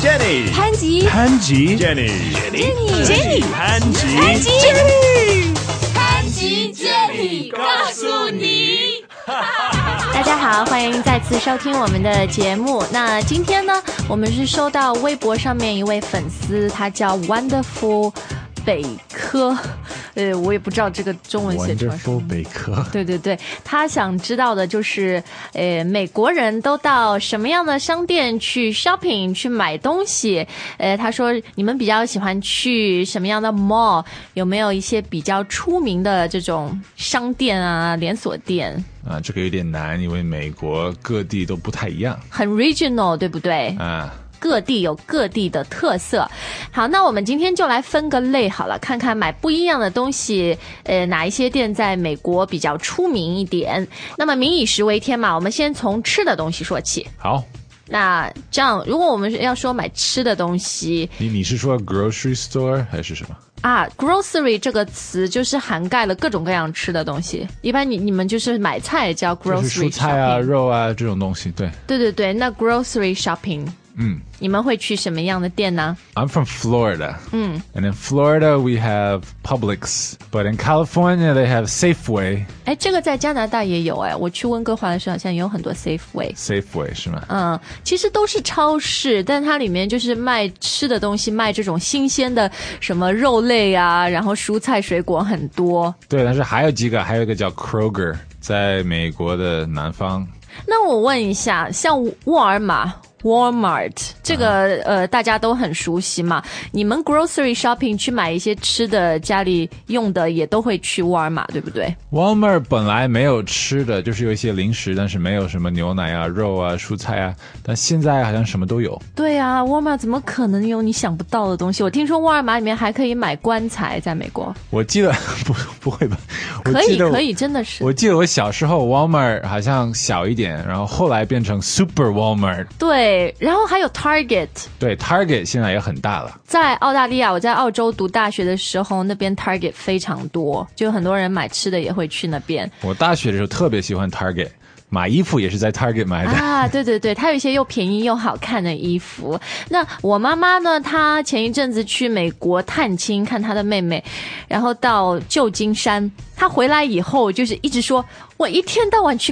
Jenny 潘吉 Jenny 潘吉 Jenny 告诉你大家好，欢迎再次收听我们的节目。那今天呢，我们是收到微博上面一位粉丝，他叫 Wonderful 北科，我也不知道这个中文写出来什么。 Wonderful 北科， 对对对，他想知道的就是，美国人都到什么样的商店去 shopping 去买东西？他说你们比较喜欢去什么样的 mall？ 有没有一些比较出名的这种商店啊，连锁店？ 啊，这个有点难，因为美国各地都不太一样， 很 regional， 对不对？ 啊。 各地有各地的特色。好，那我们今天就来分个类好了，看看买不一样的东西，哪一些店在美国比较出名一点。那么民以食为天嘛，我们先从吃的东西说起。 好， 那这样，如果我们要说买吃的东西， 你是说 grocery store 还是什么？ 啊 ，grocery 这个词就是涵盖了各种各样吃的东西。一般你们就是买菜叫 grocery shopping， 就是蔬菜啊、肉啊这种东西，对。 对对对，那 grocery shopping。你们会去什么样的店呢？ I'm from Florida. And in Florida we have Publix, but in California they have Safeway. 这个在加拿大也有我去温哥华的时候好像也有很多 Safeway。 Safeway 是吗？ 其实都是超市，但它里面就是卖吃的东西，卖这种新鲜的什么肉类啊，然后蔬菜水果很多。 对，但是还有一个叫 Kroger， 在美国的南方。 那我问一下，像沃尔玛Walmart 这个大家都很熟悉嘛，你们 grocery shopping 去买一些吃的家里用的也都会去沃尔玛，对不对？ Walmart 本来没有吃的，就是有一些零食，但是没有什么牛奶啊、肉啊、蔬菜啊，但现在好像什么都有。 对啊，沃尔玛怎么可能有你想不到的东西？我听说沃尔玛里面还可以买棺材，在美国。 我记得不会吧？ 可以，真的是。 我记得我小时候 Walmart 好像小一点，然后后来变成 Super Walmart。 对，然后还有 Target。 对， Target 现在也很大了。 在澳大利亚，我在澳洲读大学的时候，那边 Target 非常多，就很多人买吃的也会去那边。 我大学的时候特别喜欢 Target， 买衣服也是在 Target 买的啊。对对对，它有一些又便宜又好看的衣服。那我妈妈呢，她前一阵子去美国探亲，看她的妹妹，然后到旧金山，她回来以后就是一直说，我一天到晚去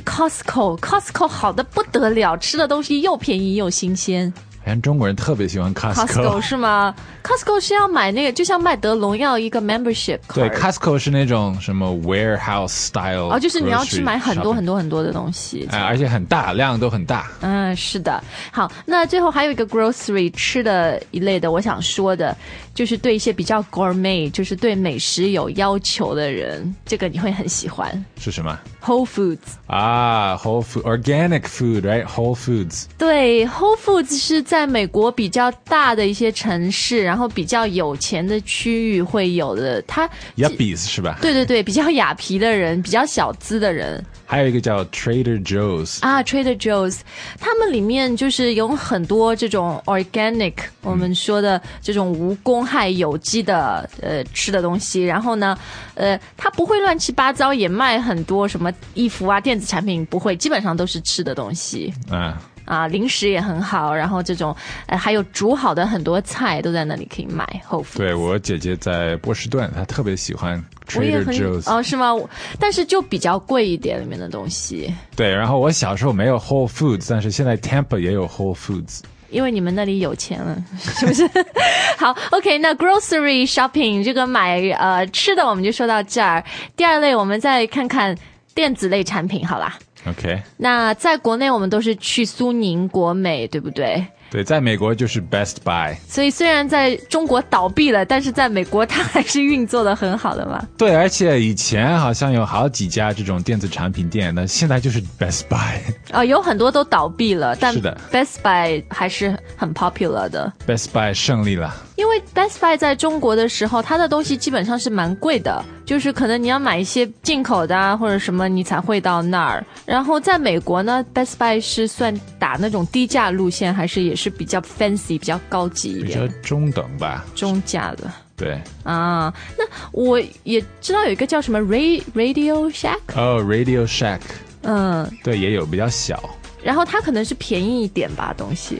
Costco 好的不得了，吃的东西又便宜又新鲜。 好像中国人特别喜欢 Costco 是吗？ Costco 是要买那个，就像麦德龙要一个 membership card。 对， Costco 是那种什么 warehouse style， 就是你要去买很多很多很多的东西， 而且很大，量都很大。 是的。好，那最后还有一个 grocery 吃的一类的，我想说的就是对一些比较 gourmet， 就是对美食有要求的人，这个你会很喜欢。 是什么？ Whole Foods。 Whole Food Organic food right Whole Foods。 对， Whole Foods 是在美国比较大的一些城市，然后比较有钱的区域会有的。它 Yuppies 是吧？ 对对对，比较雅皮的人，比较小资的人。 还有一个叫 Trader Joe's Trader Joe's， 他们里面就是有很多这种 organic，我们说的这种无公害有机的吃的东西。然后呢，它不会乱七八糟，也卖很多什么衣服啊、电子产品，不会，基本上都是吃的东西。零食也很好，然后这种还有煮好的很多菜都在那里可以买。Whole Foods。 对，我姐姐在波士顿，她特别喜欢 Trader Joe's。 是吗？但是就比较贵一点里面的东西。 对，然后我小时候没有 Whole Foods， 但是现在 Tampa 也有 Whole Foods。 因为你们那里有钱了，是不是？好 ，OK， 那 grocery shopping 这个买吃的我们就说到这儿。第二类我们再看看电子类产品，好啦。 OK， 那在国内我们都是去苏宁、国美，对不对？ 对，在美国就是 Best Buy。 所以虽然在中国倒闭了，但是在美国它还是运作的很好的嘛。 对，而且以前好像有好几家这种电子产品店，那现在就是 Best Buy。 有很多都倒闭了，但是的 Best Buy 还是很 popular 的。 Best Buy 胜利了。 因为 Best Buy 在中国的时候，它的东西基本上是蛮贵的，就是可能你要买一些进口的或者什么，你才会到那儿。然后在美国呢 ，Best Buy 是算打那种低价路线，还是也是比较 fancy、比较高级一点？ 比较中等吧， 中价的。 对啊，那我也知道有一个叫什么 Radio Shack。 Radio Shack。 对，也有比较小。 然后它可能是便宜一点吧，东西。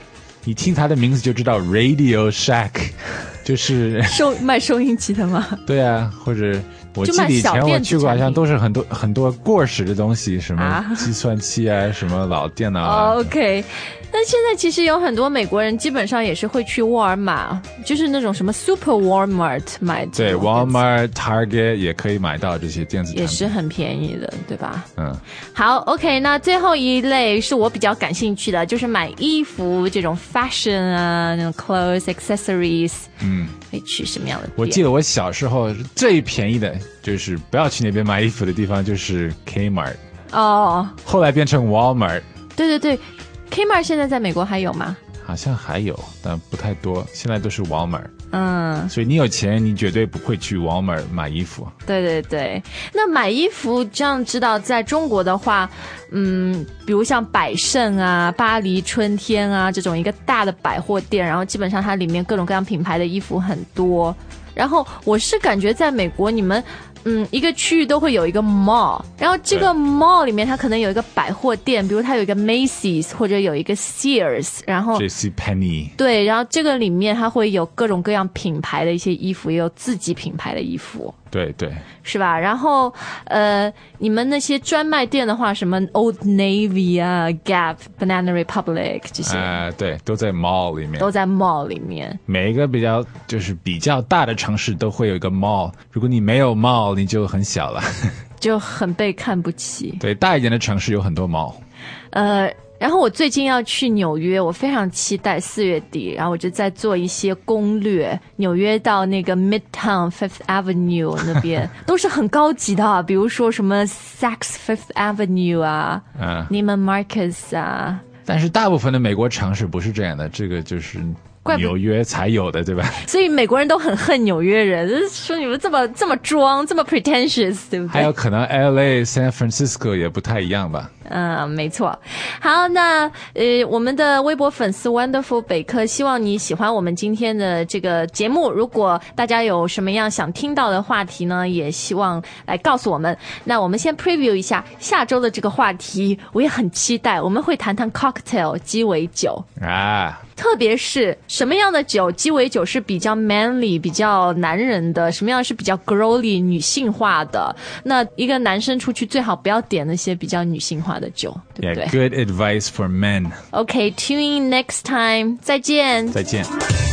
你听它的名字就知道 Radio Shack， 就是卖收音机的吗？ 对啊，或者我记得以前我去过，好像都是很多过时的东西，什么计算器啊，什么老电脑啊。 OK。但现在其实有很多美国人基本上也是会去沃尔玛，就是那种什么 Super Walmart 买。 对 ，Walmart、Target 也可以买到这些电子产品， 也是很便宜的，对吧？ 嗯。 好 ，OK， 那最后一类是我比较感兴趣的，就是买衣服这种 fashion 啊，那种 clothes accessories。会去什么样的店？ 我记得我小时候最便宜的就是不要去那边买衣服的地方，就是 Kmart。 哦。 后来变成 Walmart。 对对对。Kmart 现在在美国还有吗？ 好像还有，但不太多。现在都是 Walmart。 所以你有钱，你绝对不会去 Walmart 买衣服。 对对对。那买衣服这样知道，在中国的话，比如像百盛啊、巴黎春天啊这种一个大的百货店，然后基本上它里面各种各样品牌的衣服很多。然后我是感觉在美国你们一个区域都会有一个 mall， 然后这个 mall 里面它可能有一个百货店，比如它有一个 Macy's 或者有一个 Sears， 然后 JCPenney。 对，然后这个里面它会有各种各样品牌的一些衣服，也有自己品牌的衣服。 对对， 是吧？然后你们那些专卖店的话，什么 Old Navy 啊、Gap、Banana Republic 这些， 对，都在 mall 里面。 都在 mall 里面。 每一个比较大的城市都会有一个 mall， 如果你没有 mall， 你就很小了， 就很被看不起。 对，大一点的城市有很多 mall。 然后我最近要去纽约，我非常期待4月底，然后我就在做一些攻略。纽约到那个 Midtown Fifth Avenue 那边都是很高级的，比如说什么 Saks Fifth Avenue 啊，Neiman Marcus 啊。 但是大部分的美国城市不是这样的，这个就是纽约才有的，对吧？ 所以美国人都很恨纽约人，说你们这么装，这么 pretentious， 对不对？ 还有可能 LA、San Francisco 也不太一样吧。 没错。好，那我们的微博粉丝 Wonderful 北科，希望你喜欢我们今天的这个节目。如果大家有什么样想听到的话题呢，也希望来告诉我们。那我们先 preview 一下下周的这个话题，我也很期待。我们会谈谈 cocktail 鸡尾酒啊，特别是什么样的酒，鸡尾酒是比较 manly 比较男人的，什么样是比较 girly 女性化的。那一个男生出去最好不要点那些比较女性化的酒，对不对？ Yeah, good advice for men. Okay, tune in next time. 再见。 再见。